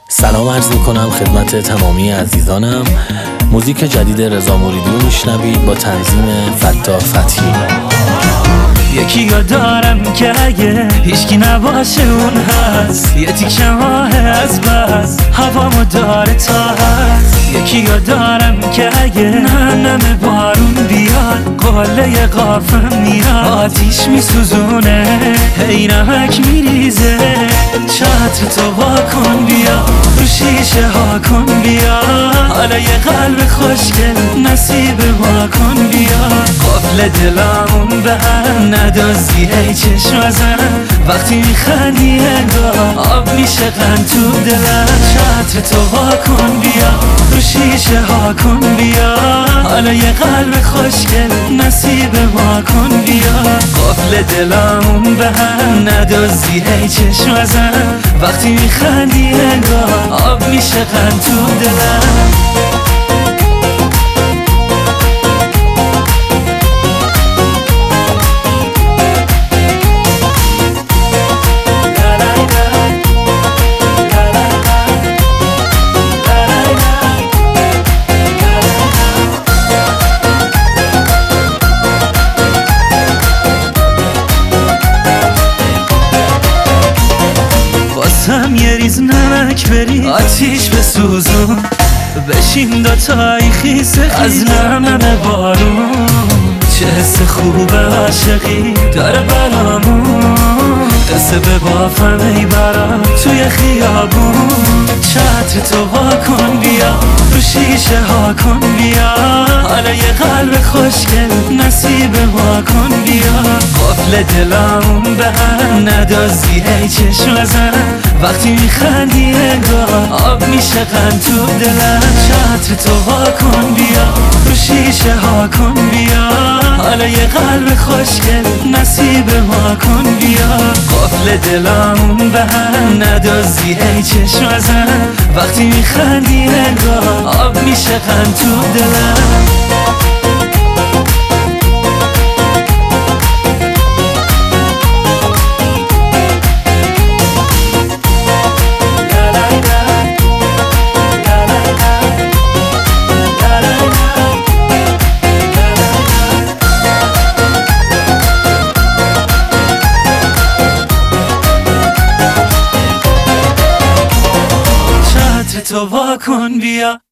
سلام عرض میکنم خدمت تمامی عزیزانم. موزیک جدید رضا موریدی رو میشنوید با تنظیم فتاح فتحی. یکی یا دارم که اگه هیچکی نباشه اون هست، یه تیکه ماه از بس هوامو داره تا هست. یکی یا دارم که اگه نم بارون بیاد قله قافم میاد، آتیش میسوزونه هی نمک میریزه. چتر تو واکن بیا، رو شیشه ها کن بیا، حالا یه قلب خوشگل نصیب ما کن بیا. قفل دلامون به هم ندازی ای چشم زن، وقتی میخندی انگار آب میشه قند تو دلم. چتر تو واکن بیا، رو شیشه ها کن بیا، حالا یه قلب خوشگل نصیب ما کن بیا. قفل دلامون به هم ندازی ای چشم زن، وقتی میخندی انگار آب میشه قند تو دلم. هم یه ریز نمک بری آتیش بسوزون، بشین دوتایی خیسه از نم بارون. چه حس خوب عاشقی داره برامون، قصه به بافم ای برام توی خیابون. چتر تو واکن بیا، رو شیشه ها کن بیا، حالا یه قلب خوشگل نصیب ما کن بیا. قفل دلامون به هم ندازی ای چشم زن، وقتی میخندی انگار آب میشه قند تو دلم. چتر تو واکن بیا، رو شیشه ها کن بیا، حالا یه قلب خوشگل نصیب ما کن بیا. قفل دلامون به هم ندازی ای چشم زن، وقتی میخندی انگار آب میشه قند تو دلم. تو واکن بیا.